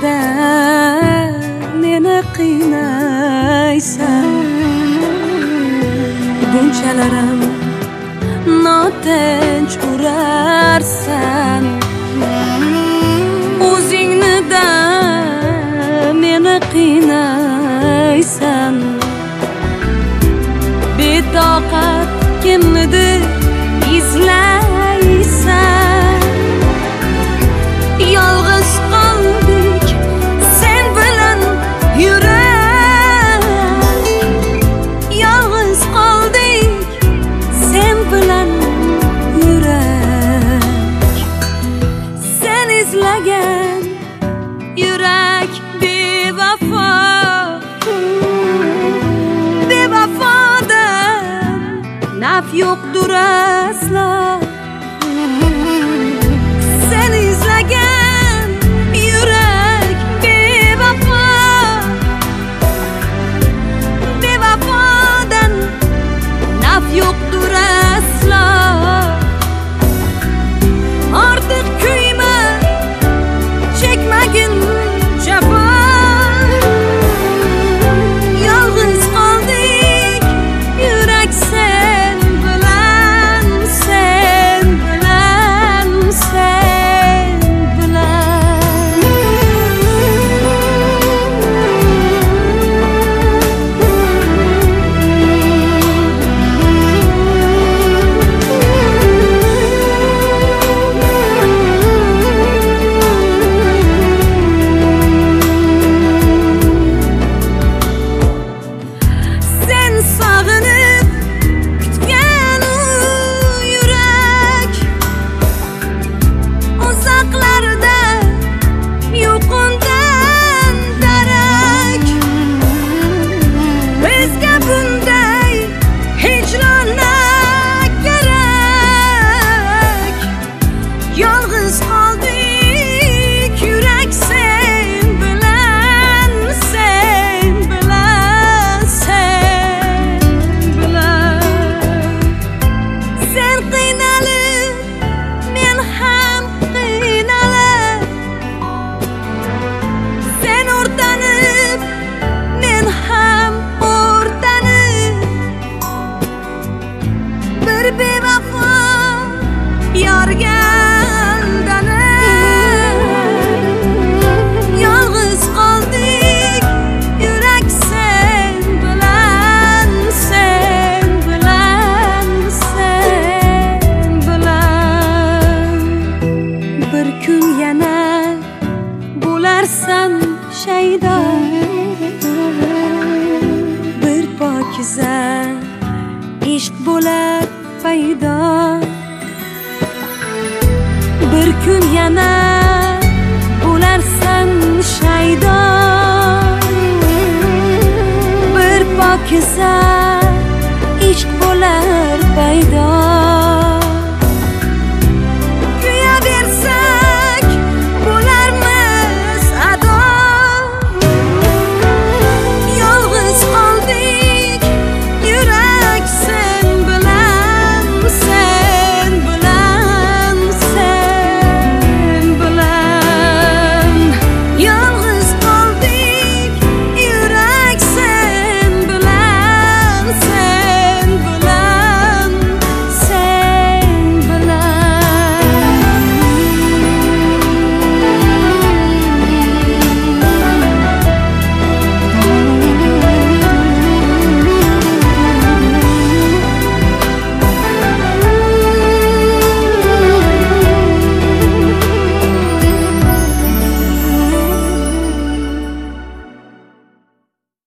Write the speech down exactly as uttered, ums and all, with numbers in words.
meni qiynaysan. Bunchalarim notinch urarsan. O'zingni da meni qiynaysan. Betoqat kimnidir izlaysan. Yolg'iz qoldik sen bilan yurak. Yolg'iz qoldik sen bilan yurak. Sen izlagan yurak bevafo. Bevafodan naf yo'qdur aslo. Sen izlagan yurak bevafo. Bevafodan naf yo'qdur aslo. Ortiq kuyma, chekmagin jafo. Yolg'iz qoldik yurak sen bilan, sen bilan, sen bilan. Sen sog'inib kutgan u yurak uzoqlarda yo'q undan darak. Bizga bunday hijrona kerak. Yolg'iz qoldik yurak sen bilan, sen bilan, sen bilan. Sen qiynalib men ham qiynalib. Sen o'rtanib men ham o'rtanib. Bir bevafo yorga aldanib. Yolg'iz qoldik yurak sen bilan, sen bilan, sen bilan. Bir kun yana bo'larsan shaydo. Bir pokiza ishq bo'lar paydo. Bir kun yana bo'larsan shaydo. Bir pokiza ishq bo'lar paydo.